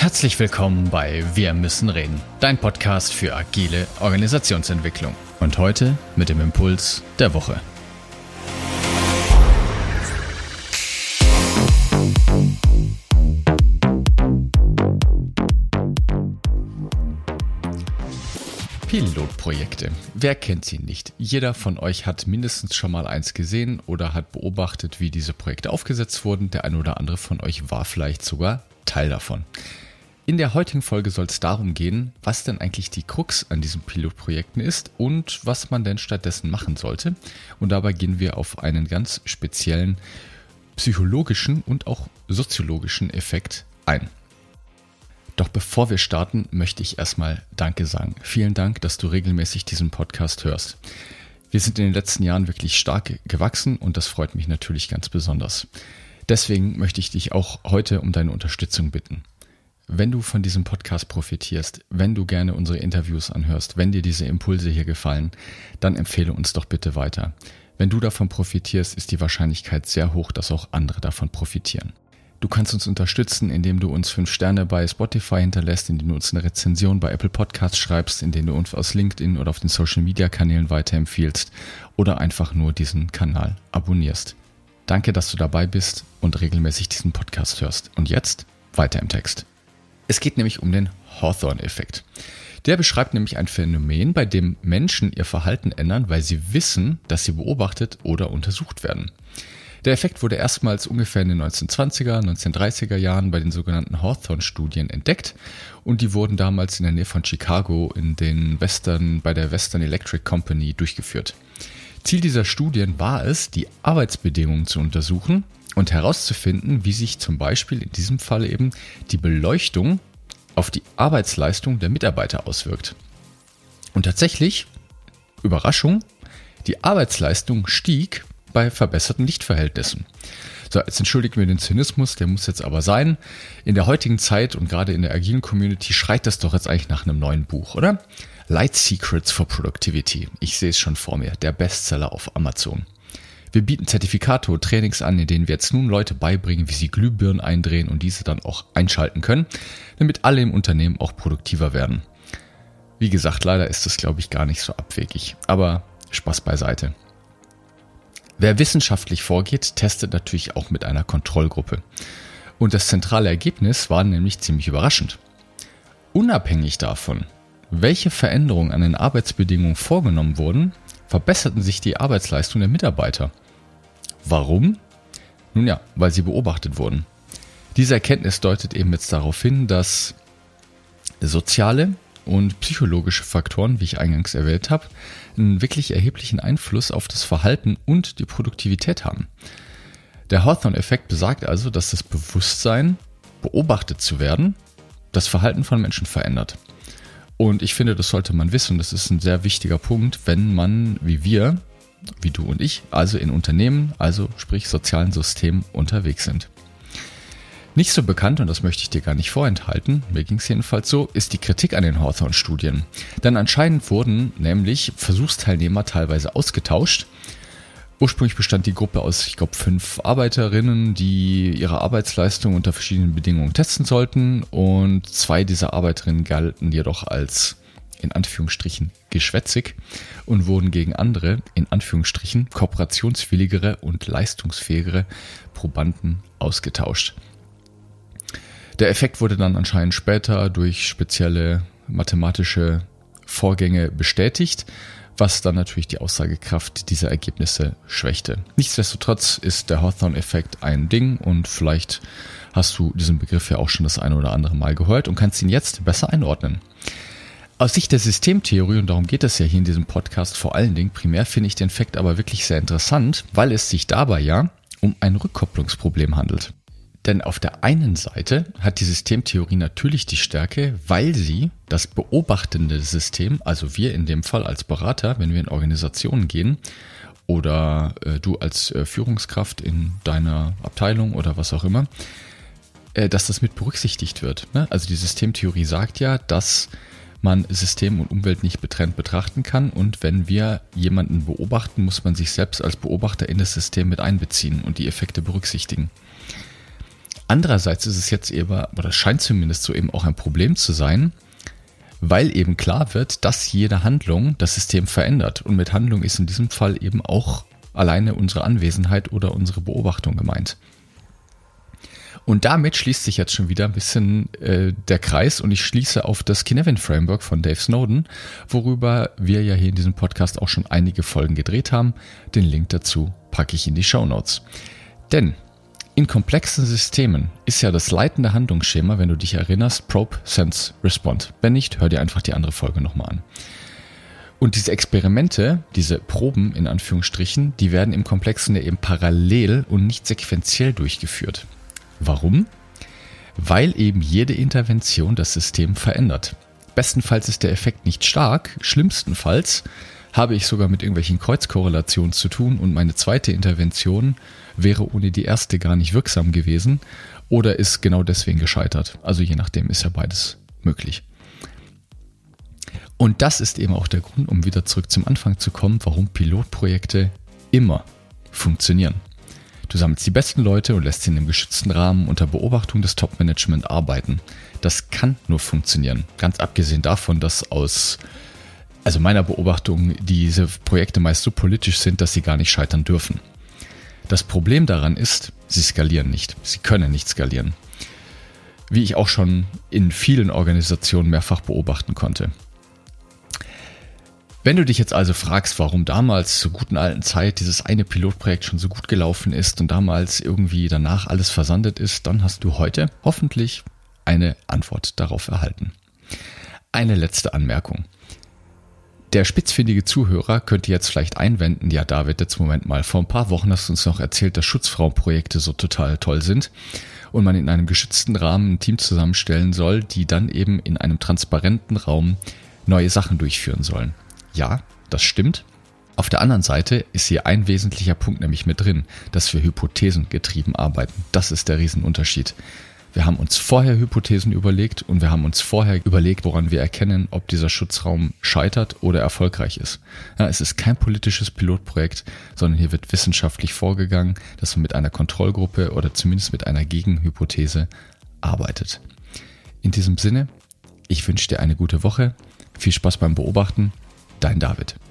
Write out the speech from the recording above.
Herzlich willkommen bei Wir müssen reden, dein Podcast für agile Organisationsentwicklung. Und heute mit dem Impuls der Woche. Pilotprojekte. Wer kennt sie nicht? Jeder von euch hat mindestens schon mal eins gesehen oder hat beobachtet, wie diese Projekte aufgesetzt wurden. Der eine oder andere von euch war vielleicht sogar Teil davon. In der heutigen Folge soll es darum gehen, was denn eigentlich die Krux an diesen Pilotprojekten ist und was man denn stattdessen machen sollte. Und dabei gehen wir auf einen ganz speziellen psychologischen und auch soziologischen Effekt ein. Doch bevor wir starten, möchte ich erstmal Danke sagen. Vielen Dank, dass du regelmäßig diesen Podcast hörst. Wir sind in den letzten Jahren wirklich stark gewachsen und das freut mich natürlich ganz besonders. Deswegen möchte ich dich auch heute um deine Unterstützung bitten. Wenn du von diesem Podcast profitierst, wenn du gerne unsere Interviews anhörst, wenn dir diese Impulse hier gefallen, dann empfehle uns doch bitte weiter. Wenn du davon profitierst, ist die Wahrscheinlichkeit sehr hoch, dass auch andere davon profitieren. Du kannst uns unterstützen, indem du uns 5 Sterne bei Spotify hinterlässt, indem du uns eine Rezension bei Apple Podcasts schreibst, indem du uns aus LinkedIn oder auf den Social Media Kanälen weiterempfiehlst oder einfach nur diesen Kanal abonnierst. Danke, dass du dabei bist und regelmäßig diesen Podcast hörst. Und jetzt weiter im Text. Es geht nämlich um den Hawthorne-Effekt. Der beschreibt nämlich ein Phänomen, bei dem Menschen ihr Verhalten ändern, weil sie wissen, dass sie beobachtet oder untersucht werden. Der Effekt wurde erstmals ungefähr in den 1920er, 1930er Jahren bei den sogenannten Hawthorne-Studien entdeckt und die wurden damals in der Nähe von Chicago bei der Western Electric Company durchgeführt. Ziel dieser Studien war es, die Arbeitsbedingungen zu untersuchen und herauszufinden, wie sich zum Beispiel in diesem Fall eben die Beleuchtung auf die Arbeitsleistung der Mitarbeiter auswirkt. Und tatsächlich, Überraschung, die Arbeitsleistung stieg bei verbesserten Lichtverhältnissen. So, jetzt entschuldigt mir den Zynismus, der muss jetzt aber sein. In der heutigen Zeit und gerade in der agilen Community schreit das doch jetzt eigentlich nach einem neuen Buch, oder? Light Secrets for Productivity. Ich sehe es schon vor mir, der Bestseller auf Amazon. Wir bieten Zertifikate und Trainings an, in denen wir jetzt nun Leute beibringen, wie sie Glühbirnen eindrehen und diese dann auch einschalten können, damit alle im Unternehmen auch produktiver werden. Wie gesagt, leider ist das, glaube ich, gar nicht so abwegig. Aber Spaß beiseite. Wer wissenschaftlich vorgeht, testet natürlich auch mit einer Kontrollgruppe. Und das zentrale Ergebnis war nämlich ziemlich überraschend. Unabhängig davon, welche Veränderungen an den Arbeitsbedingungen vorgenommen wurden, verbesserten sich die Arbeitsleistung der Mitarbeiter. Warum? Nun ja, weil sie beobachtet wurden. Diese Erkenntnis deutet eben jetzt darauf hin, dass soziale und psychologische Faktoren, wie ich eingangs erwähnt habe, einen wirklich erheblichen Einfluss auf das Verhalten und die Produktivität haben. Der Hawthorne-Effekt besagt also, dass das Bewusstsein, beobachtet zu werden, das Verhalten von Menschen verändert. Und ich finde, das sollte man wissen. Das ist ein sehr wichtiger Punkt, wenn man, wie wir, wie du und ich, also in Unternehmen, also sprich sozialen Systemen unterwegs sind. Nicht so bekannt, und das möchte ich dir gar nicht vorenthalten, mir ging es jedenfalls so, ist die Kritik an den Hawthorne-Studien. Denn anscheinend wurden nämlich Versuchsteilnehmer teilweise ausgetauscht. Ursprünglich bestand die Gruppe aus, 5 Arbeiterinnen, die ihre Arbeitsleistung unter verschiedenen Bedingungen testen sollten. Und 2 dieser Arbeiterinnen galten jedoch als, in Anführungsstrichen, geschwätzig und wurden gegen andere, in Anführungsstrichen, kooperationswilligere und leistungsfähigere Probanden ausgetauscht. Der Effekt wurde dann anscheinend später durch spezielle mathematische Vorgänge bestätigt, was dann natürlich die Aussagekraft dieser Ergebnisse schwächte. Nichtsdestotrotz ist der Hawthorne-Effekt ein Ding und vielleicht hast du diesen Begriff ja auch schon das eine oder andere Mal gehört und kannst ihn jetzt besser einordnen. Aus Sicht der Systemtheorie, und darum geht es ja hier in diesem Podcast vor allen Dingen, primär finde ich den Effekt aber wirklich sehr interessant, weil es sich dabei ja um ein Rückkopplungsproblem handelt. Denn auf der einen Seite hat die Systemtheorie natürlich die Stärke, weil sie das beobachtende System, also wir in dem Fall als Berater, wenn wir in Organisationen gehen oder du als Führungskraft in deiner Abteilung oder was auch immer, dass das mit berücksichtigt wird. Ne? Also die Systemtheorie sagt ja, dass man System und Umwelt nicht getrennt betrachten kann und wenn wir jemanden beobachten, muss man sich selbst als Beobachter in das System mit einbeziehen und die Effekte berücksichtigen. Andererseits ist es jetzt eben, oder scheint zumindest so eben auch ein Problem zu sein, weil eben klar wird, dass jede Handlung das System verändert. Und mit Handlung ist in diesem Fall eben auch alleine unsere Anwesenheit oder unsere Beobachtung gemeint. Und damit schließt sich jetzt schon wieder ein bisschen der Kreis und ich schließe auf das Cynefin-Framework von Dave Snowden, worüber wir ja hier in diesem Podcast auch schon einige Folgen gedreht haben. Den Link dazu packe ich in die Shownotes. Denn in komplexen Systemen ist ja das leitende Handlungsschema, wenn du dich erinnerst, Probe, Sense, Respond. Wenn nicht, hör dir einfach die andere Folge nochmal an. Und diese Experimente, diese Proben in Anführungsstrichen, die werden im Komplexen ja eben parallel und nicht sequenziell durchgeführt. Warum? Weil eben jede Intervention das System verändert. Bestenfalls ist der Effekt nicht stark, schlimmstenfalls habe ich sogar mit irgendwelchen Kreuzkorrelationen zu tun und meine zweite Intervention wäre ohne die erste gar nicht wirksam gewesen oder ist genau deswegen gescheitert. Also je nachdem ist ja beides möglich. Und das ist eben auch der Grund, um wieder zurück zum Anfang zu kommen, warum Pilotprojekte immer funktionieren. Du sammelst die besten Leute und lässt sie in einem geschützten Rahmen unter Beobachtung des Top-Management arbeiten. Das kann nur funktionieren. Ganz abgesehen davon, dass aus meiner Beobachtung diese Projekte meist so politisch sind, dass sie gar nicht scheitern dürfen. Das Problem daran ist, sie skalieren nicht. Sie können nicht skalieren. Wie ich auch schon in vielen Organisationen mehrfach beobachten konnte. Wenn du dich jetzt also fragst, warum damals zur guten alten Zeit dieses eine Pilotprojekt schon so gut gelaufen ist und damals irgendwie danach alles versandet ist, dann hast du heute hoffentlich eine Antwort darauf erhalten. Eine letzte Anmerkung. Der spitzfindige Zuhörer könnte jetzt vielleicht einwenden, ja David, jetzt Moment mal, vor ein paar Wochen hast du uns noch erzählt, dass Schutzfrauenprojekte so total toll sind und man in einem geschützten Rahmen ein Team zusammenstellen soll, die dann eben in einem transparenten Raum neue Sachen durchführen sollen. Ja, das stimmt. Auf der anderen Seite ist hier ein wesentlicher Punkt nämlich mit drin, dass wir hypothesengetrieben arbeiten. Das ist der Riesenunterschied. Wir haben uns vorher Hypothesen überlegt und wir haben uns vorher überlegt, woran wir erkennen, ob dieser Schutzraum scheitert oder erfolgreich ist. Ja, es ist kein politisches Pilotprojekt, sondern hier wird wissenschaftlich vorgegangen, dass man mit einer Kontrollgruppe oder zumindest mit einer Gegenhypothese arbeitet. In diesem Sinne, ich wünsche dir eine gute Woche, viel Spaß beim Beobachten, dein David.